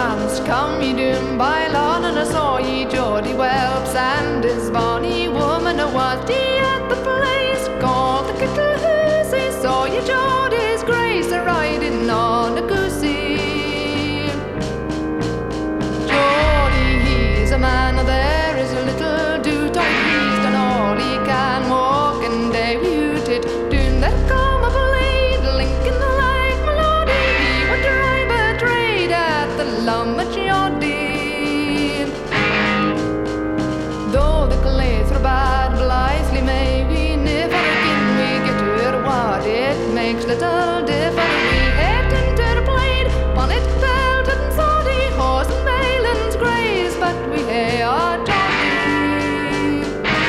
France, come ye doon by lawn, and I saw ye Geordie Welps and his bonny woman was he at the place called the Kittle Hoosie. Saw ye Geordie's Grace a riding on a goosey. Geordie, he's a man, there is a little do-toy. He's done all he can, walk and day we hooted. Doon there come a blade, Lincoln like melody. He would drive a trade at the Lummageordie. Though the clays are bad, blithely may we never again we get to what it makes little difference. We head into the blade, bonnet belted and soddy, horse and mailings graze, but we hae our jockey.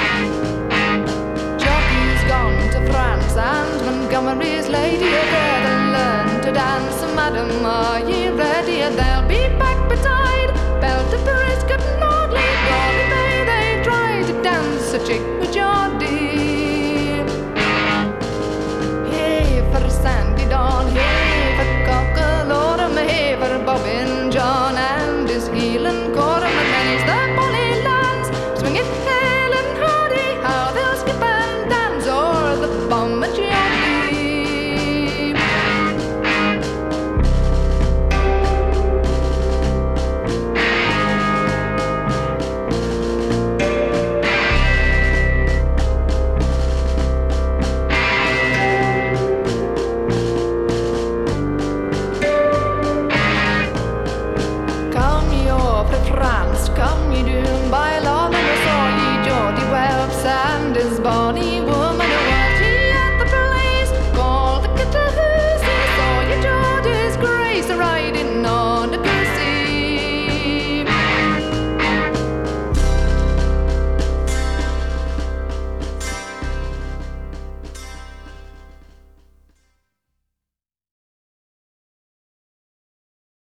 Jockey's gone to France and Montgomery's lady there to learn to dance. Madam, are ye ready? They'll be back betide, belt to Prescott and Audley, Broadway Bay they try to dance a chick with Joe.